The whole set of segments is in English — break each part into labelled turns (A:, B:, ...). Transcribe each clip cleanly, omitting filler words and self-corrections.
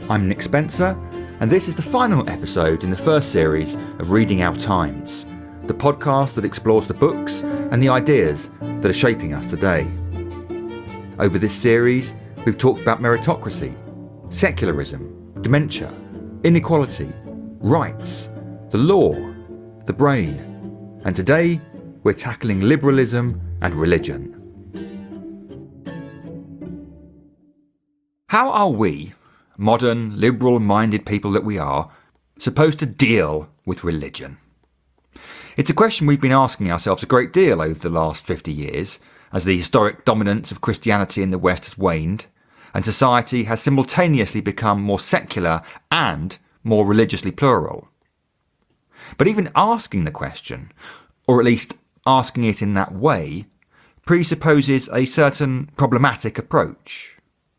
A: I'm Nick Spencer, and this is the final episode in the first series of Reading Our Times, the podcast that explores the books and the ideas that are shaping us today. Over this series, we've talked about meritocracy, secularism, dementia, inequality, rights, the law, the brain, and today we're tackling liberalism and religion. How are we, modern, liberal-minded people that we are, supposed to deal with religion? It's a question we've been asking ourselves a great deal over the last 50 years, as the historic dominance of Christianity in the West has waned, and society has simultaneously become more secular and more religiously plural. But even asking the question, or at least asking it in that way, presupposes a certain problematic approach.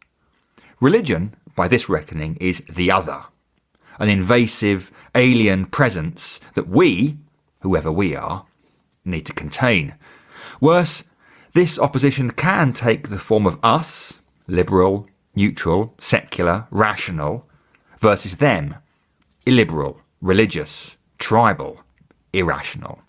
A: Religion, by this reckoning, is the other, an invasive, alien presence that we, whoever we are, need to contain. Worse, this opposition can take the form of us, liberal, neutral, secular, rational, versus them, illiberal, religious, tribal, irrational.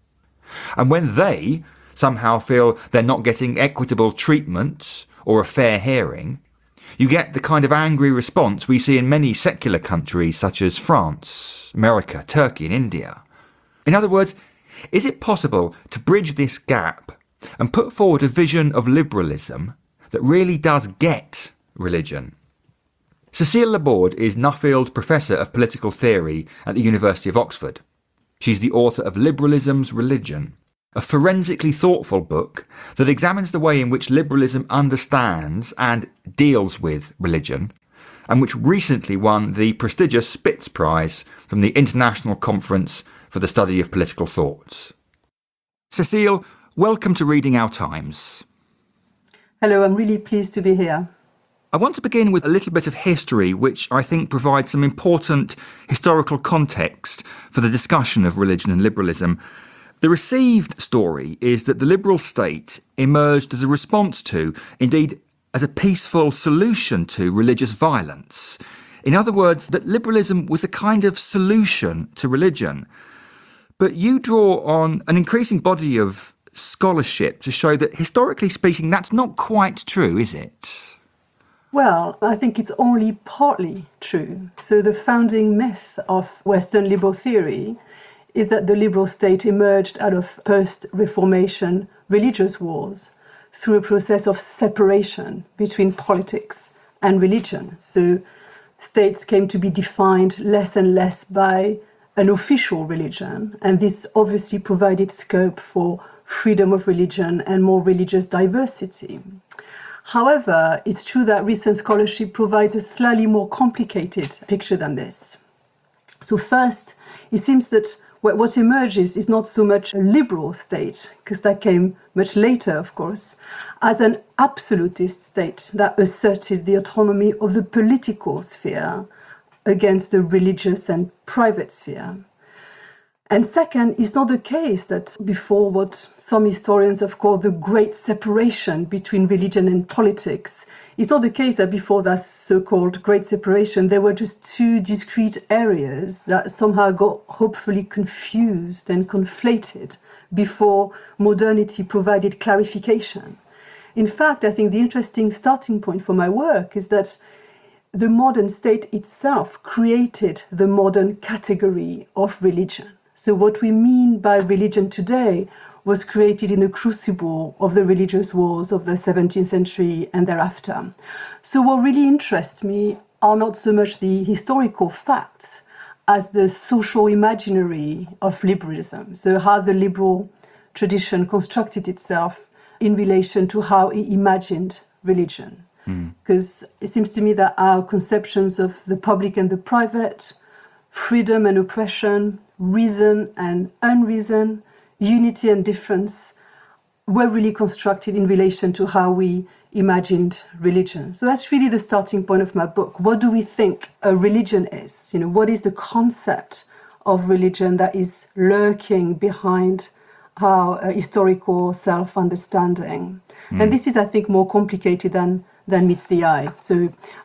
A: And when they somehow feel they're not getting equitable treatment or a fair hearing, you get the kind of angry response we see in many secular countries such as France, America, Turkey and India. In other words, is it possible to bridge this gap and put forward a vision of liberalism that really does get religion? Cécile Laborde is Nuffield Professor of Political Theory at the University of Oxford. She's the author of Liberalism's Religion, a forensically thoughtful book that examines the way in which liberalism understands and deals with religion, and which recently won the prestigious Spitz Prize from the International Conference for the Study of Political Thought. Cécile, welcome to Reading Our Times.
B: Hello, I'm really pleased to be here.
A: I want to begin with a little bit of history, which I think provides some important historical context for the discussion of religion and liberalism. The received story is that the liberal state emerged as a response to, indeed as a peaceful solution to, religious violence. In other words, that liberalism was a kind of solution to religion. But you draw on an increasing body of scholarship to show that, historically speaking, that's not quite true, is it?
B: Well, I think it's only partly true. So the founding myth of Western liberal theory is that the liberal state emerged out of post-Reformation religious wars through a process of separation between politics and religion. So states came to be defined less and less by an official religion, and this obviously provided scope for freedom of religion and more religious diversity. However, it's true that recent scholarship provides a slightly more complicated picture than this. So first, it seems that what emerges is not so much a liberal state, because that came much later, of course, as an absolutist state that asserted the autonomy of the political sphere against the religious and private sphere. And second, it's not the case that before what some historians have called the great separation between religion and politics, it's not the case that before that so-called great separation, there were just two discrete areas that somehow got hopefully confused and conflated before modernity provided clarification. In fact, I think the interesting starting point for my work is that the modern state itself created the modern category of religion. So what we mean by religion today was created in the crucible of the religious wars of the 17th century and thereafter. So what really interests me are not so much the historical facts as the social imaginary of liberalism. So how the liberal tradition constructed itself in relation to how it imagined religion. Because it seems to me that our conceptions of the public and the private, freedom and oppression, reason and unreason, unity and difference were really constructed in relation to how we imagined religion. So that's really the starting point of my book. What do we think a religion is? What is the concept of religion that is lurking behind our historical self-understanding? And this is, I think, more complicated than meets the eye. So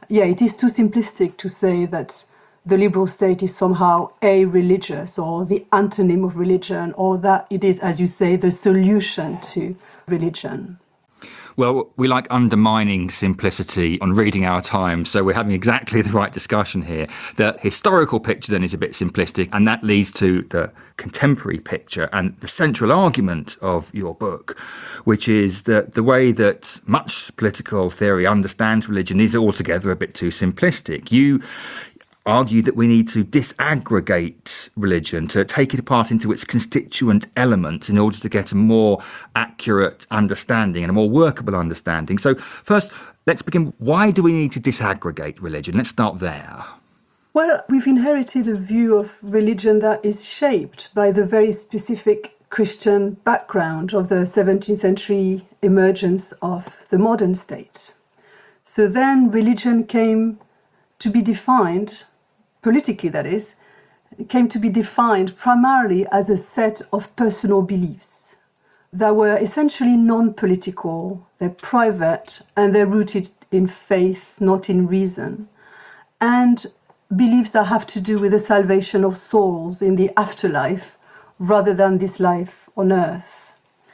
B: Yeah, it is too simplistic to say that the liberal state is somehow a-religious or the antonym of religion, or that it is, as you say, the solution to religion.
A: Well, we like undermining simplicity on Reading Our Times, so we're having exactly the right discussion here. The historical picture then is a bit simplistic, and that leads to the contemporary picture and the central argument of your book, which is that the way that much political theory understands religion is altogether a bit too simplistic. You argue that we need to disaggregate religion, to take it apart into its constituent elements in order to get a more accurate understanding and a more workable understanding. So first, let's begin. Why do we need to disaggregate religion? Let's start there.
B: Well, we've inherited a view of religion that is shaped by the very specific Christian background of the 17th century emergence of the modern state. So then religion came to be defined, politically that is, it came to be defined primarily as a set of personal beliefs that were essentially non-political, they're private, and they're rooted in faith, not in reason, and beliefs that have to do with the salvation of souls in the afterlife rather than this life on earth.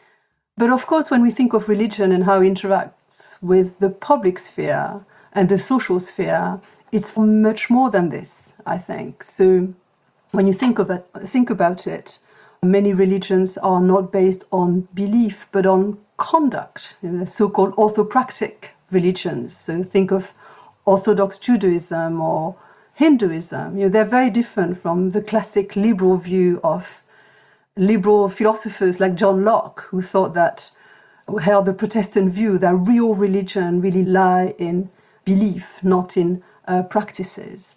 B: But of course, when we think of religion and how it interacts with the public sphere and the social sphere, it's much more than this, I think. So when you think about it, many religions are not based on belief, but on conduct, the so-called orthopractic religions. So think of Orthodox Judaism or Hinduism. They're very different from the classic liberal view of liberal philosophers like John Locke, who thought that, who held the Protestant view that real religion really lie in belief, not in practices.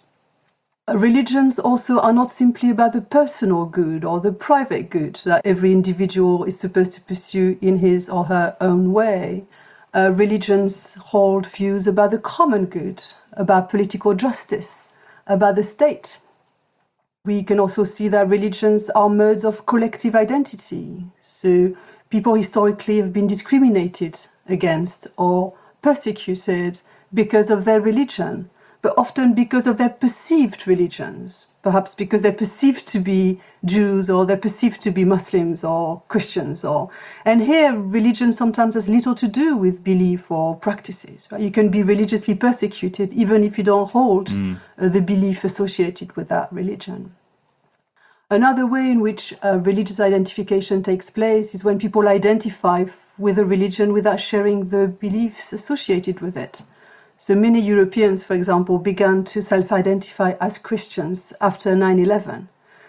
B: Religions also are not simply about the personal good or the private good that every individual is supposed to pursue in his or her own way. Religions hold views about the common good, about political justice, about the state. We can also see that religions are modes of collective identity. So people historically have been discriminated against or persecuted because of their religion, but often because of their perceived religions, perhaps because they're perceived to be Jews or they're perceived to be Muslims or Christians. And here, religion sometimes has little to do with belief or practices. Right? You can be religiously persecuted even if you don't hold the belief associated with that religion. Another way in which religious identification takes place is when people identify with a religion without sharing the beliefs associated with it. So many Europeans, for example, began to self-identify as Christians after 9/11.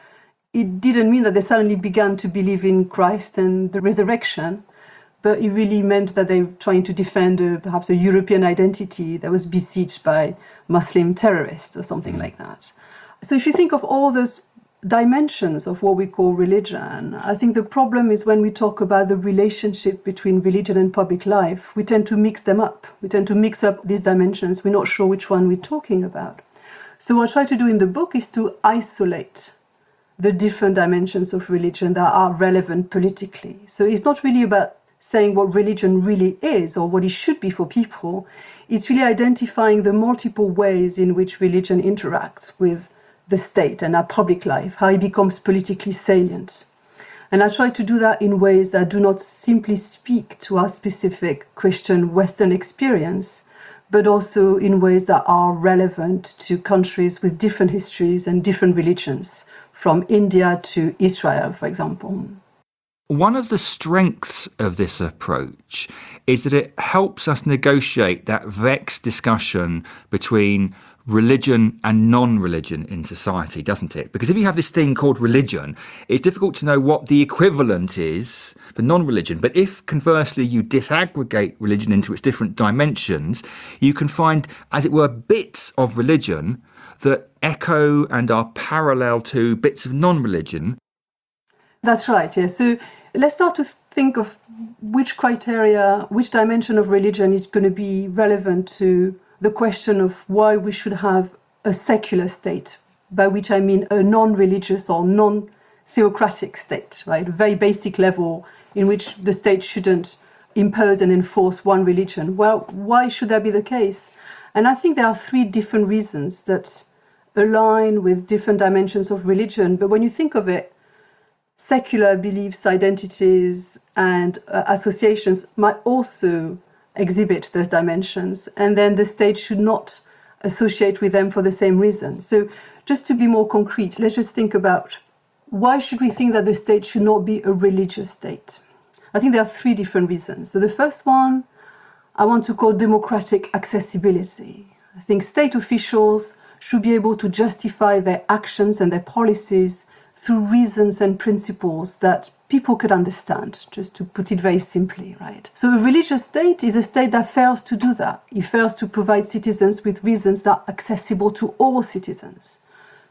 B: It didn't mean that they suddenly began to believe in Christ and the resurrection, but it really meant that they were trying to defend perhaps a European identity that was besieged by Muslim terrorists or something like that. So if you think of all those dimensions of what we call religion, I think the problem is when we talk about the relationship between religion and public life, we tend to mix them up. We tend to mix up these dimensions. We're not sure which one we're talking about. So what I try to do in the book is to isolate the different dimensions of religion that are relevant politically. So it's not really about saying what religion really is or what it should be for people. It's really identifying the multiple ways in which religion interacts with the state and our public life, how it becomes politically salient. And I try to do that in ways that do not simply speak to our specific Christian Western experience, but also in ways that are relevant to countries with different histories and different religions, from India to Israel, for example.
A: One of the strengths of this approach is that it helps us negotiate that vexed discussion between religion and non-religion in society, doesn't it? Because if you have this thing called religion, it's difficult to know what the equivalent is for non-religion. But if, conversely, you disaggregate religion into its different dimensions, you can find, as it were, bits of religion that echo and are parallel to bits of non-religion.
B: That's right, yes. So let's start to think of which criteria, which dimension of religion is going to be relevant to the question of why we should have a secular state, by which I mean a non-religious or non-theocratic state, right? A very basic level in which the state shouldn't impose and enforce one religion. Well, why should that be the case? And I think there are three different reasons that align with different dimensions of religion. But when you think of it, secular beliefs, identities, and associations might also exhibit those dimensions. And then the state should not associate with them for the same reason. So just to be more concrete, let's just think about why should we think that the state should not be a religious state? I think there are three different reasons. So the first one, I want to call democratic accessibility. I think state officials should be able to justify their actions and their policies through reasons and principles that people could understand, just to put it very simply, right? So a religious state is a state that fails to do that. It fails to provide citizens with reasons that are accessible to all citizens.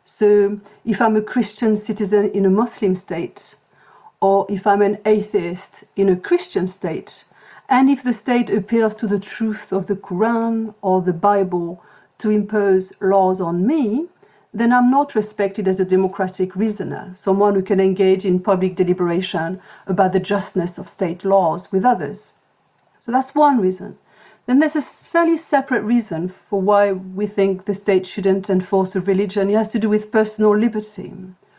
B: So if I'm a Christian citizen in a Muslim state, or if I'm an atheist in a Christian state, and if the state appeals to the truth of the Quran or the Bible to impose laws on me, then I'm not respected as a democratic reasoner, someone who can engage in public deliberation about the justness of state laws with others. So that's one reason. Then there's a fairly separate reason for why we think the state shouldn't enforce a religion. It has to do with personal liberty.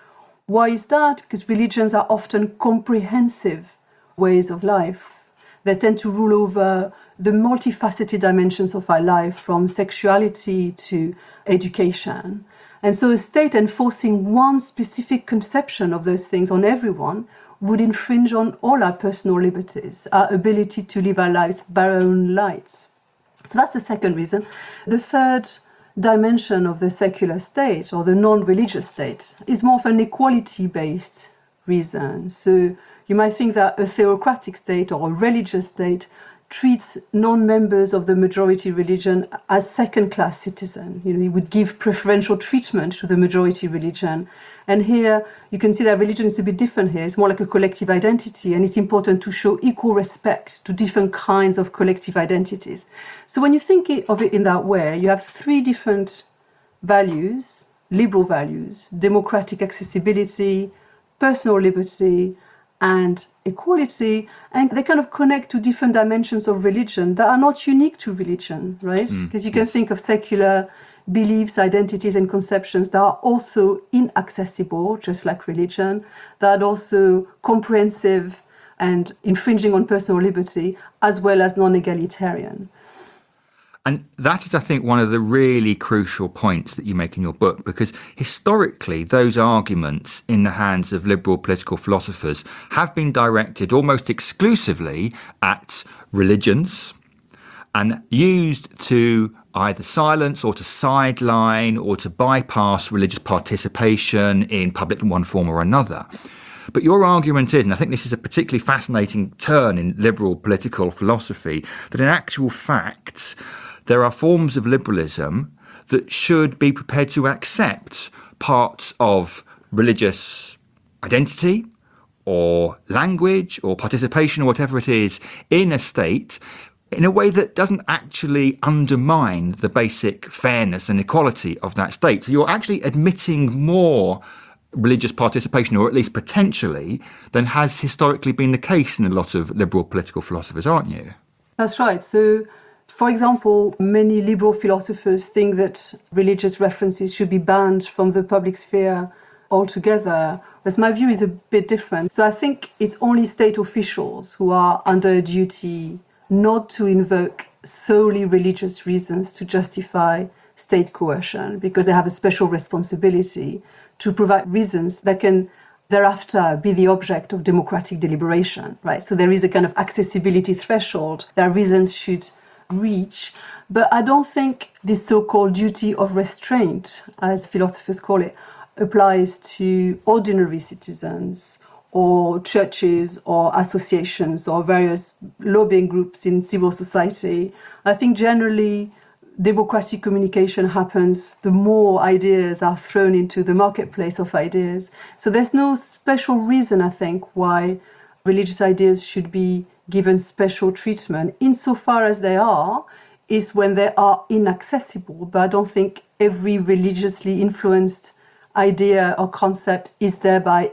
B: Why is that? Because religions are often comprehensive ways of life. They tend to rule over the multifaceted dimensions of our life, from sexuality to education. And so a state enforcing one specific conception of those things on everyone would infringe on all our personal liberties, our ability to live our lives by our own lights. So that's the second reason. The third dimension of the secular state, or the non-religious state, is more of an equality-based reason. So you might think that a theocratic state or a religious state treats non-members of the majority religion as second-class citizens. It would give preferential treatment to the majority religion. And here, you can see that religion is a bit different here. It's more like a collective identity, and it's important to show equal respect to different kinds of collective identities. So when you think of it in that way, you have three different values, liberal values: democratic accessibility, personal liberty, and equality, and they kind of connect to different dimensions of religion that are not unique to religion, right? Because you can think of secular beliefs, identities, and conceptions that are also inaccessible, just like religion, that are also comprehensive and infringing on personal liberty, as well as non-egalitarian.
A: And that is, I think, one of the really crucial points that you make in your book, because historically those arguments in the hands of liberal political philosophers have been directed almost exclusively at religions and used to either silence or to sideline or to bypass religious participation in public in one form or another. But your argument is, and I think this is a particularly fascinating turn in liberal political philosophy, that in actual fact there are forms of liberalism that should be prepared to accept parts of religious identity or language or participation or whatever it is in a state in a way that doesn't actually undermine the basic fairness and equality of that state. So you're actually admitting more religious participation, or at least potentially, than has historically been the case in a lot of liberal political philosophers, aren't you?
B: That's right. So, for example, many liberal philosophers think that religious references should be banned from the public sphere altogether, whereas my view is a bit different. So I think it's only state officials who are under a duty not to invoke solely religious reasons to justify state coercion, because they have a special responsibility to provide reasons that can thereafter be the object of democratic deliberation, right? So there is a kind of accessibility threshold that reasons should reach. But I don't think this so-called duty of restraint, as philosophers call it, applies to ordinary citizens or churches or associations or various lobbying groups in civil society. I think generally democratic communication happens the more ideas are thrown into the marketplace of ideas. So there's no special reason, I think, why religious ideas should be given special treatment, insofar as they are, is when they are inaccessible. But I don't think every religiously influenced idea or concept is thereby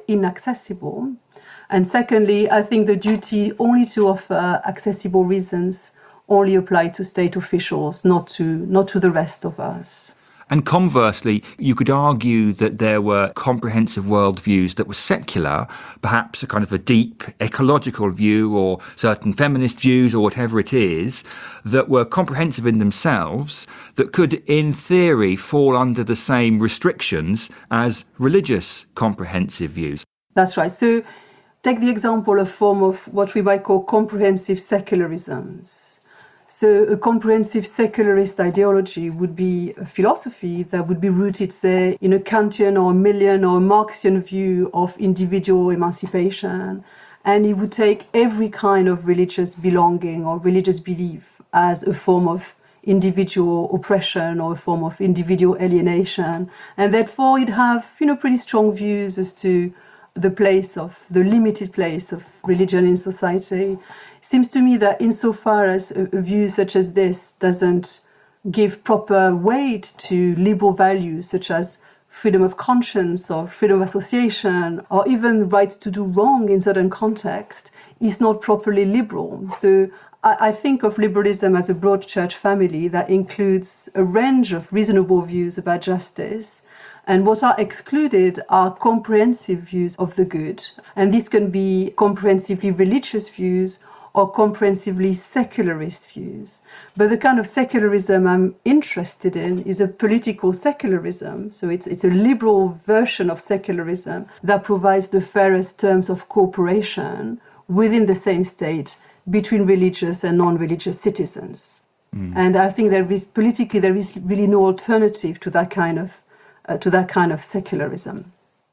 B: inaccessible. And secondly, I think the duty only to offer accessible reasons only apply to state officials, not to the rest of us.
A: And conversely, you could argue that there were comprehensive worldviews that were secular, perhaps a kind of a deep ecological view or certain feminist views or whatever it is, that were comprehensive in themselves, that could, in theory, fall under the same restrictions as religious comprehensive views.
B: That's right. So take the example of form of what we might call comprehensive secularisms. So a comprehensive secularist ideology would be a philosophy that would be rooted, say, in a Kantian or a Millian or a Marxian view of individual emancipation. And it would take every kind of religious belonging or religious belief as a form of individual oppression or a form of individual alienation. And therefore it'd have, pretty strong views as to the limited place of religion in society. It seems to me that insofar as a view such as this doesn't give proper weight to liberal values such as freedom of conscience or freedom of association or even rights to do wrong in certain contexts, is not properly liberal. So I think of liberalism as a broad church family that includes a range of reasonable views about justice. And what are excluded are comprehensive views of the good. And these can be comprehensively religious views or comprehensively secularist views. But the kind of secularism I'm interested in is a political secularism. So it's a liberal version of secularism that provides the fairest terms of cooperation within the same state between religious and non-religious citizens. And I think there is really no alternative to that kind of secularism.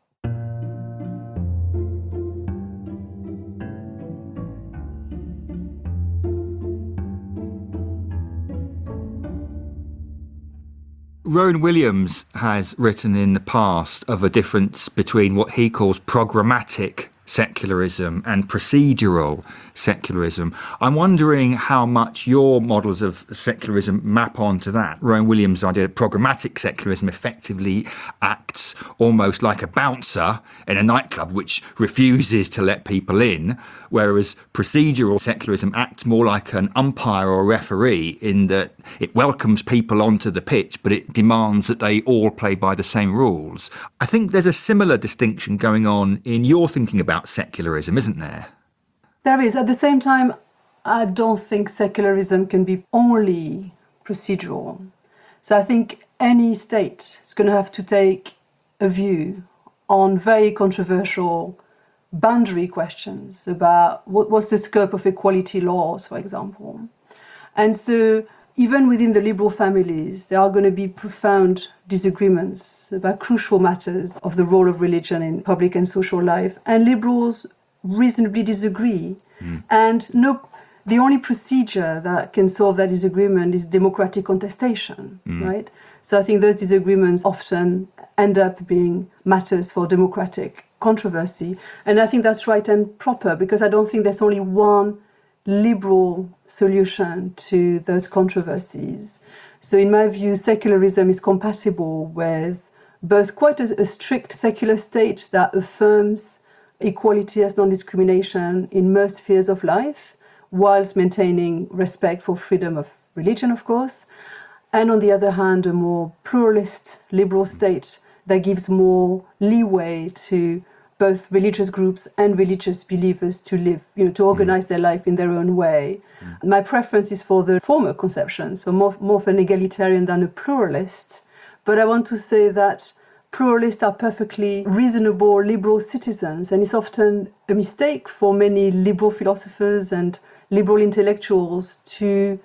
A: Rowan Williams has written in the past of a difference between what he calls programmatic secularism and procedural secularism. I'm wondering how much your models of secularism map onto that. Rowan Williams' idea that programmatic secularism effectively acts almost like a bouncer in a nightclub which refuses to let people in, whereas procedural secularism acts more like an umpire or a referee in that it welcomes people onto the pitch, but it demands that they all play by the same rules. I think there's a similar distinction going on in your thinking about secularism, isn't there?
B: There is. At the same time, I don't think secularism can be only procedural. So I think any state is going to have to take a view on very controversial boundary questions about what's the scope of equality laws, for example. And so even within the liberal families, there are going to be profound disagreements about crucial matters of the role of religion in public and social life. And liberals reasonably disagree. And the only procedure that can solve that disagreement is democratic contestation, right? So I think those disagreements often end up being matters for democratic controversy. And I think that's right and proper, because I don't think there's only one liberal solution to those controversies. So in my view, secularism is compatible with both quite a strict secular state that affirms equality as non-discrimination in most spheres of life, whilst maintaining respect for freedom of religion, of course, and on the other hand, a more pluralist liberal state that gives more leeway to both religious groups and religious believers to live, to organize their life in their own way. My preference is for the former conception, so more of an egalitarian than a pluralist. But I want to say that pluralists are perfectly reasonable liberal citizens, and it's often a mistake for many liberal philosophers and liberal intellectuals to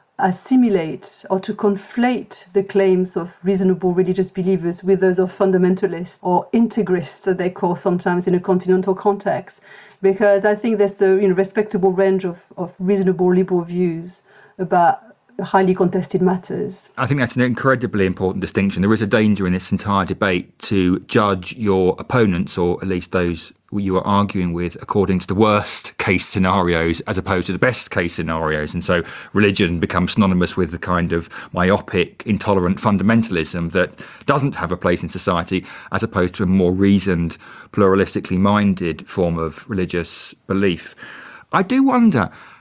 B: assimilate or to conflate the claims of reasonable religious believers with those of fundamentalists or integrists, that they call sometimes in a continental context, because I think there's a respectable range of reasonable liberal views about highly contested matters.
A: I think that's an incredibly important distinction. There is a danger in this entire debate to judge your opponents, or at least those you are arguing with, according to the worst case scenarios as opposed to the best case scenarios. And so religion becomes synonymous with the kind of myopic, intolerant fundamentalism that doesn't have a place in society, as opposed to a more reasoned, pluralistically minded form of religious belief. I do wonder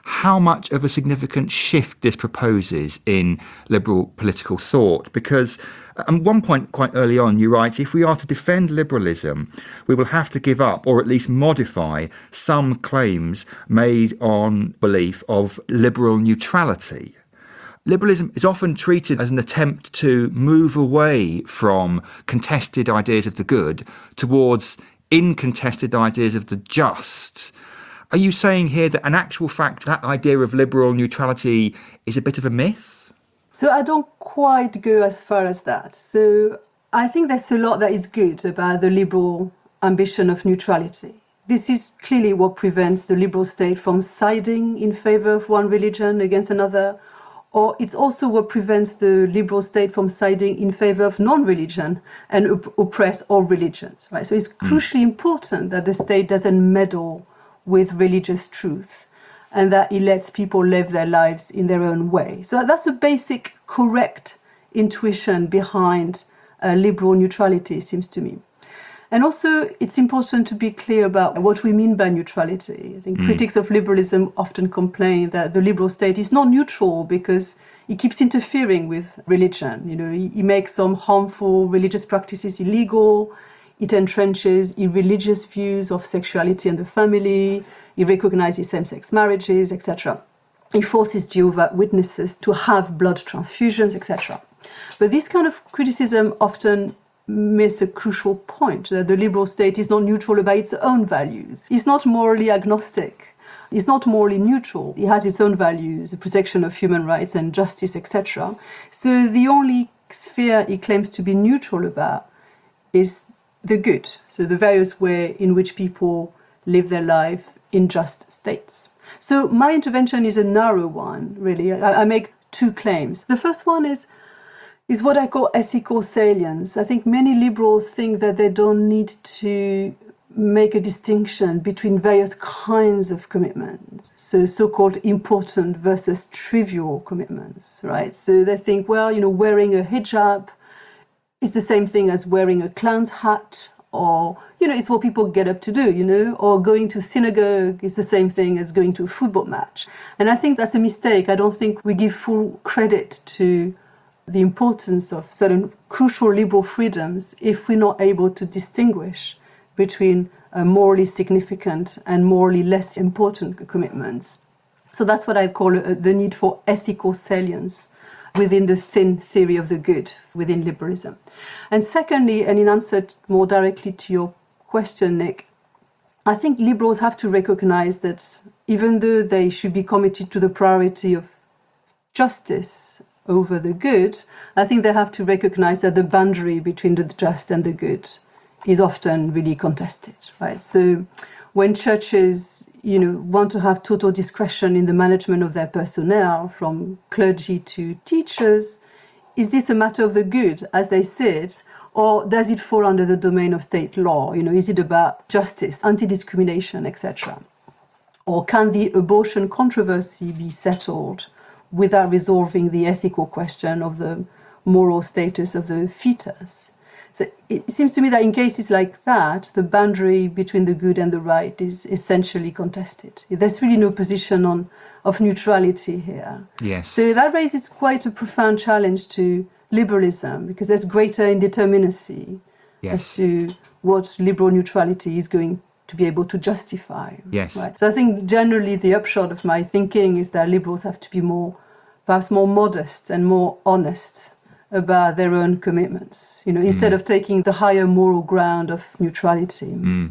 A: how much of a significant shift this proposes in liberal political thought. Because at one point quite early on, you write, if we are to defend liberalism, we will have to give up or at least modify some claims made on belief of liberal neutrality. Liberalism is often treated as an attempt to move away from contested ideas of the good towards incontested ideas of the just. Are you saying here that in actual fact that idea of liberal neutrality is a bit of a myth?
B: So I don't quite go as far as that. So I think there's a lot that is good about the liberal ambition of neutrality. This is clearly what prevents the liberal state from siding in favour of one religion against another, or it's also what prevents the liberal state from siding in favour of non-religion and oppress all religions. Right? So it's crucially important that the state doesn't meddle with religious truth and that it lets people live their lives in their own way. So that's a basic, correct intuition behind liberal neutrality, it seems to me. And also, it's important to be clear about what we mean by neutrality. I think critics of liberalism often complain that the liberal state is not neutral because it keeps interfering with religion. You know, it makes some harmful religious practices illegal. It entrenches irreligious views of sexuality and the family. It recognizes same-sex marriages, etc. It forces Jehovah's Witnesses to have blood transfusions, etc. But this kind of criticism often miss a crucial point, that the liberal state is not neutral about its own values. It's not morally agnostic. It's not morally neutral. It has its own values, the protection of human rights and justice, etc. So the only sphere it claims to be neutral about is the good, so the various ways in which people live their life in just states. So my intervention is a narrow one, really. I make two claims. The first one is what I call ethical salience. I think many liberals think that they don't need to make a distinction between various kinds of commitments, so-called important versus trivial commitments, right? So they think, well, wearing a hijab is the same thing as wearing a clown's hat, or, it's what people get up to do, or going to synagogue is the same thing as going to a football match. And I think that's a mistake. I don't think we give full credit to the importance of certain crucial liberal freedoms if we're not able to distinguish between morally significant and morally less important commitments. So that's what I call the need for ethical salience within the thin theory of the good within liberalism. And secondly, and in answer more directly to your question, Nick, I think liberals have to recognize that even though they should be committed to the priority of justice over the good, I think they have to recognize that the boundary between the just and the good is often really contested, right? So when churches, want to have total discretion in the management of their personnel, from clergy to teachers, is this a matter of the good, as they said, or does it fall under the domain of state law? Is it about justice, anti-discrimination, etc.? Or can the abortion controversy be settled without resolving the ethical question of the moral status of the fetus? So it seems to me that in cases like that, the boundary between the good and the right is essentially contested. There's really no position of neutrality here.
A: Yes.
B: So that raises quite a profound challenge to liberalism, because there's greater indeterminacy as to what liberal neutrality is going to be able to justify.
A: Yes.
B: Right? So I think generally the upshot of my thinking is that liberals have to be perhaps more modest and more honest about their own commitments, instead of taking the higher moral ground of neutrality.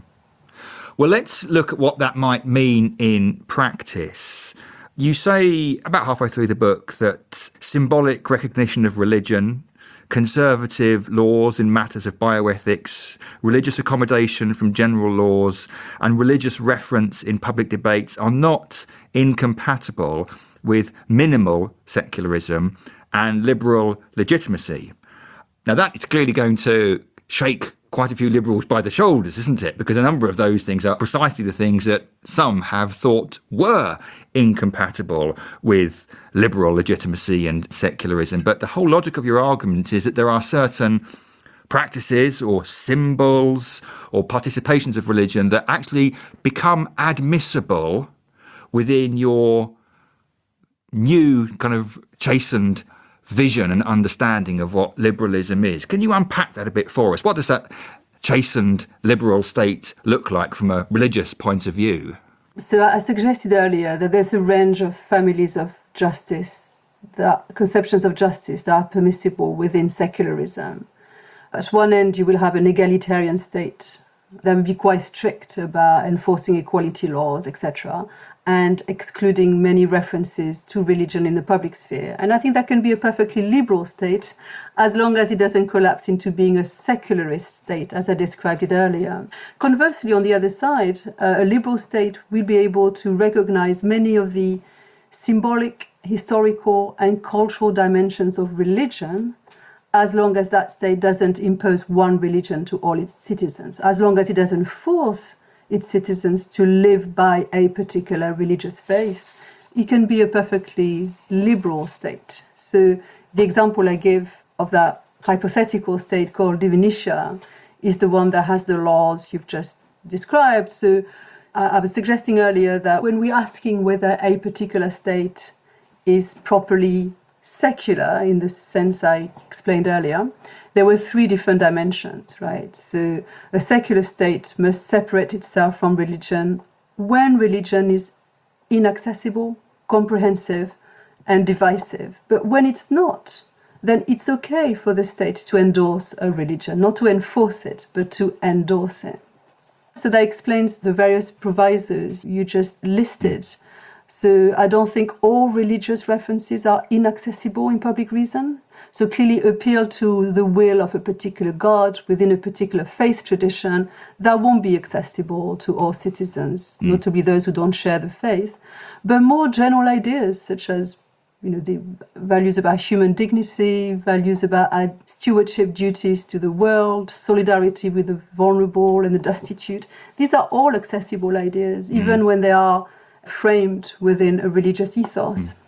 A: Well, let's look at what that might mean in practice. You say about halfway through the book that symbolic recognition of religion, conservative laws in matters of bioethics, religious accommodation from general laws, and religious reference in public debates are not incompatible with minimal secularism and liberal legitimacy. Now, that is clearly going to shake quite a few liberals by the shoulders, isn't it? Because a number of those things are precisely the things that some have thought were incompatible with liberal legitimacy and secularism. But the whole logic of your argument is that there are certain practices or symbols or participations of religion that actually become admissible within your new kind of chastened vision and understanding of what liberalism is. Can you unpack that a bit for us? What does that chastened liberal state look like from a religious point of view?
B: So I suggested earlier that there's a range of families of justice, the conceptions of justice that are permissible within secularism. At one end, you will have an egalitarian state that will be quite strict about enforcing equality laws, etc., and excluding many references to religion in the public sphere. And I think that can be a perfectly liberal state as long as it doesn't collapse into being a secularist state, as I described it earlier. Conversely, on the other side, a liberal state will be able to recognize many of the symbolic, historical, and cultural dimensions of religion, as long as that state doesn't impose one religion to all its citizens, as long as it doesn't force its citizens to live by a particular religious faith. It can be a perfectly liberal state. So the example I give of that hypothetical state called Diviniscia is the one that has the laws you've just described. So I was suggesting earlier that when we're asking whether a particular state is properly secular in the sense I explained earlier, there were three different dimensions, right? So a secular state must separate itself from religion when religion is inaccessible, comprehensive, and divisive. But when it's not, then it's okay for the state to endorse a religion, not to enforce it, but to endorse it. So that explains the various provisos you just listed. So I don't think all religious references are inaccessible in public reason. So clearly appeal to the will of a particular God within a particular faith tradition that won't be accessible to all citizens, notably those who don't share the faith. But more general ideas such as the values about human dignity, values about our stewardship duties to the world, solidarity with the vulnerable and the destitute. These are all accessible ideas, even when they are framed within a religious ethos.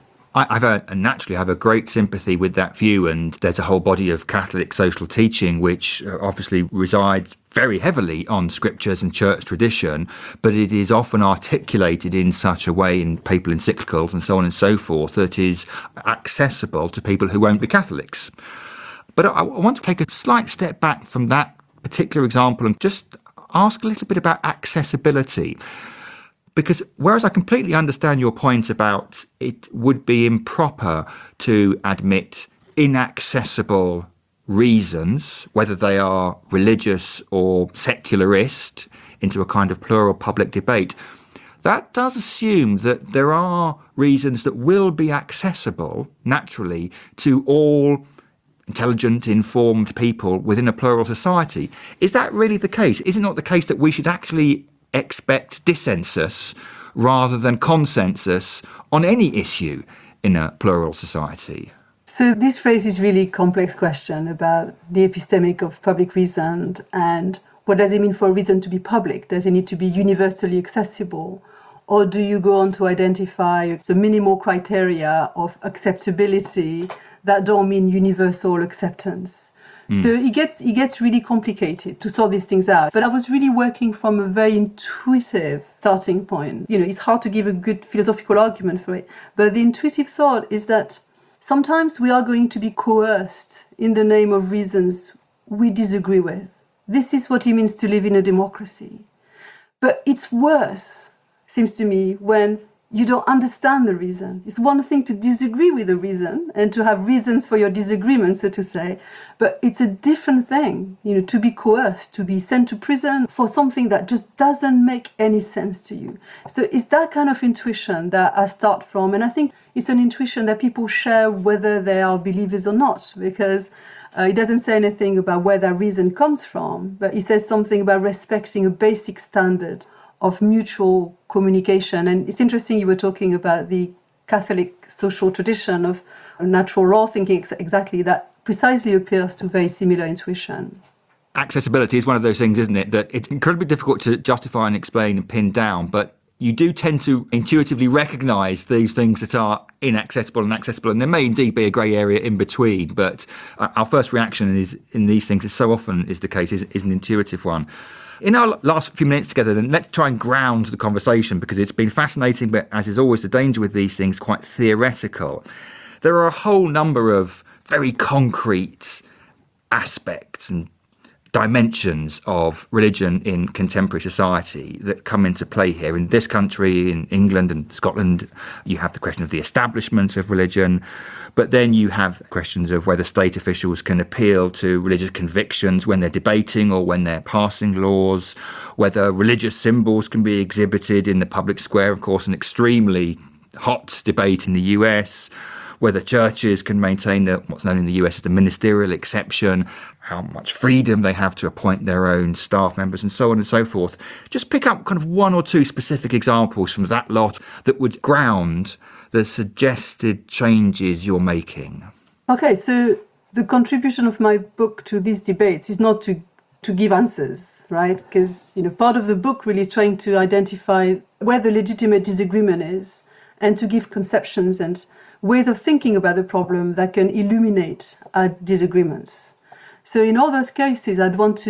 A: I naturally have a great sympathy with that view, and there's a whole body of Catholic social teaching which obviously resides very heavily on scriptures and church tradition, but it is often articulated in such a way in papal encyclicals and so on and so forth that is accessible to people who won't be Catholics. But I want to take a slight step back from that particular example and just ask a little bit about accessibility. Because whereas I completely understand your point about it would be improper to admit inaccessible reasons, whether they are religious or secularist, into a kind of plural public debate, that does assume that there are reasons that will be accessible, naturally, to all intelligent, informed people within a plural society. Is that really the case? Is it not the case that we should actually expect dissensus rather than consensus on any issue in a plural society?
B: So this raises really complex question about the epistemic of public reason and what does it mean for a reason to be public? Does it need to be universally accessible? Or do you go on to identify the minimal criteria of acceptability that don't mean universal acceptance? So it gets really complicated to sort these things out. But I was really working from a very intuitive starting point. It's hard to give a good philosophical argument for it. But the intuitive thought is that sometimes we are going to be coerced in the name of reasons we disagree with. This is what it means to live in a democracy. But it's worse, seems to me, when you don't understand the reason. It's one thing to disagree with the reason and to have reasons for your disagreement, so to say, but it's a different thing, to be coerced, to be sent to prison for something that just doesn't make any sense to you. So it's that kind of intuition that I start from, and I think it's an intuition that people share whether they are believers or not, because it doesn't say anything about where that reason comes from, but it says something about respecting a basic standard of mutual communication. And it's interesting you were talking about the Catholic social tradition of natural law thinking, exactly that precisely appeals to very similar intuition.
A: Accessibility is one of those things, isn't it, that it's incredibly difficult to justify and explain and pin down, but you do tend to intuitively recognise these things that are inaccessible and accessible, and there may indeed be a grey area in between, but our first reaction is in these things, as so often is the case, is an intuitive one. In our last few minutes together, then let's try and ground the conversation, because it's been fascinating, but as is always the danger with these things, quite theoretical. There are a whole number of very concrete aspects and dimensions of religion in contemporary society that come into play here. In this country, in England and Scotland, you have the question of the establishment of religion, but then you have questions of whether state officials can appeal to religious convictions when they're debating or when they're passing laws, whether religious symbols can be exhibited in the public square, of course, an extremely hot debate in the US, whether churches can maintain what's known in the US as the ministerial exception, how much freedom they have to appoint their own staff members, and so on and so forth. Just pick up kind of one or two specific examples from that lot that would ground the suggested changes you're making.
B: Okay, so the contribution of my book to these debates is not to give answers, right? Because, part of the book really is trying to identify where the legitimate disagreement is and to give conceptions and ways of thinking about the problem that can illuminate our disagreements. So in all those cases,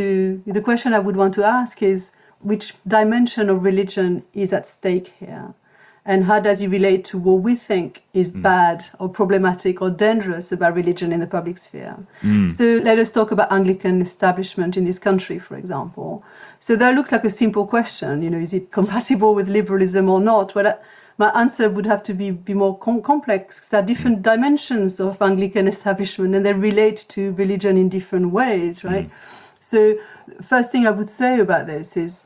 B: the question I would want to ask is, which dimension of religion is at stake here? And how does it relate to what we think is bad or problematic or dangerous about religion in the public sphere? So let us talk about Anglican establishment in this country, for example. So that looks like a simple question, is it compatible with liberalism or not? Well, my answer would have to be more complex. There are different dimensions of Anglican establishment and they relate to religion in different ways, right? So first thing I would say about this is,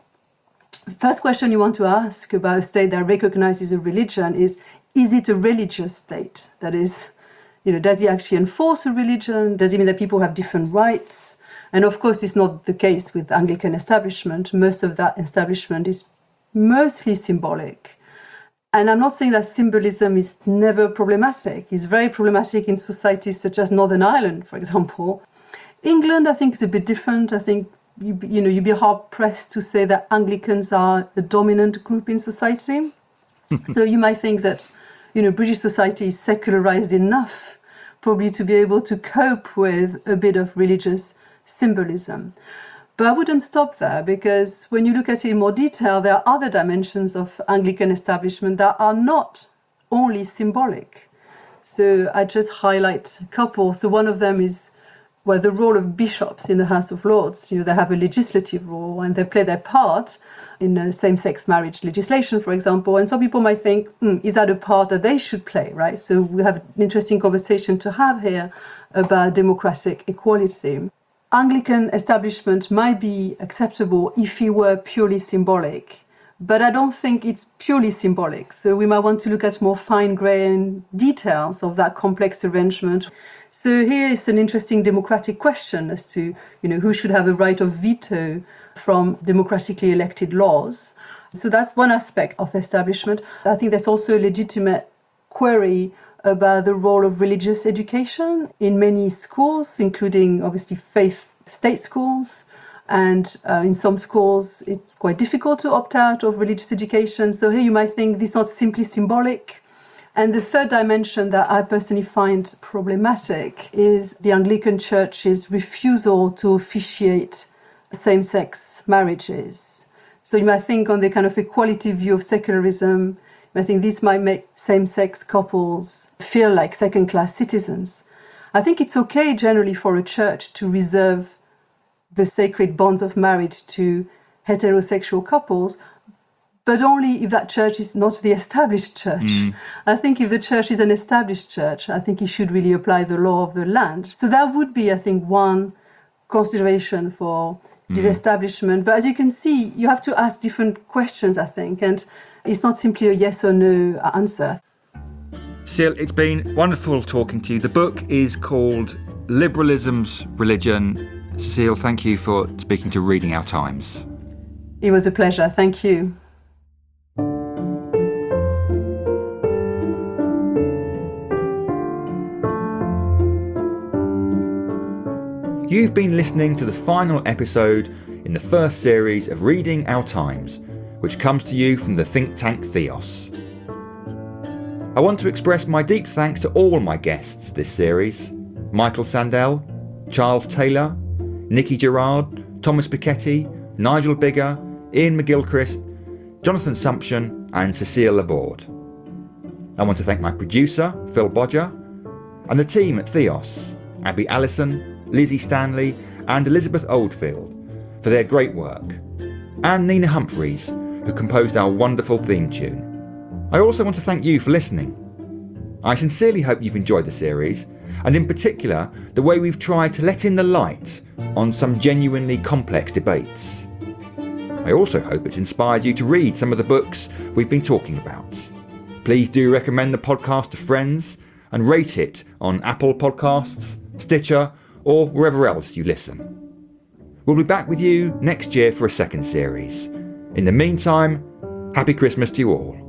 B: first question you want to ask about a state that recognizes a religion is it a religious state? That is, does it actually enforce a religion? Does it mean that people have different rights? And of course, it's not the case with Anglican establishment. Most of that establishment is mostly symbolic. And I'm not saying that symbolism is never problematic. It's very problematic in societies such as Northern Ireland, for example. England, I think, is a bit different. I think you'd be hard pressed to say that Anglicans are the dominant group in society. So you might think that, British society is secularized enough probably to be able to cope with a bit of religious symbolism. But I wouldn't stop there, because when you look at it in more detail, there are other dimensions of Anglican establishment that are not only symbolic. So I just highlight a couple. So one of them is the role of bishops in the House of Lords. They have a legislative role and they play their part in same-sex marriage legislation, for example. And some people might think, is that a part that they should play, right? So we have an interesting conversation to have here about democratic equality. Anglican establishment might be acceptable if it were purely symbolic, but I don't think it's purely symbolic. So we might want to look at more fine-grained details of that complex arrangement. So here is an interesting democratic question as to, who should have a right of veto from democratically elected laws. So that's one aspect of establishment. I think there's also a legitimate query about the role of religious education in many schools, including obviously faith state schools. And in some schools, it's quite difficult to opt out of religious education. So here you might think this is not simply symbolic. And the third dimension that I personally find problematic is the Anglican Church's refusal to officiate same-sex marriages. So you might think on the kind of equality view of secularism, I think this might make same-sex couples feel like second-class citizens. I think it's okay generally for a church to reserve the sacred bonds of marriage to heterosexual couples, but only if that church is not the established church. I think if the church is an established church, I think it should really apply the law of the land. So that would be, I think, one consideration for disestablishment. But as you can see, you have to ask different questions, I think, and it's not simply a yes or no answer.
A: Cecile, it's been wonderful talking to you. The book is called Liberalism's Religion. Cecile, thank you for speaking to Reading Our Times.
B: It was a pleasure. Thank you.
A: You've been listening to the final episode in the first series of Reading Our Times, which comes to you from the think tank Theos. I want to express my deep thanks to all my guests this series: Michael Sandel, Charles Taylor, Nikki Gerard, Thomas Piketty, Nigel Bigger, Ian McGilchrist, Jonathan Sumption and Cecile Laborde. I want to thank my producer, Phil Bodger, and the team at Theos, Abby Allison, Lizzie Stanley and Elizabeth Oldfield for their great work, and Nina Humphreys, who composed our wonderful theme tune. I also want to thank you for listening. I sincerely hope you've enjoyed the series, and in particular the way we've tried to let in the light on some genuinely complex debates. I also hope it's inspired you to read some of the books we've been talking about. Please do recommend the podcast to friends and rate it on Apple Podcasts, Stitcher, or wherever else you listen. We'll be back with you next year for a second series. In the meantime, happy Christmas to you all.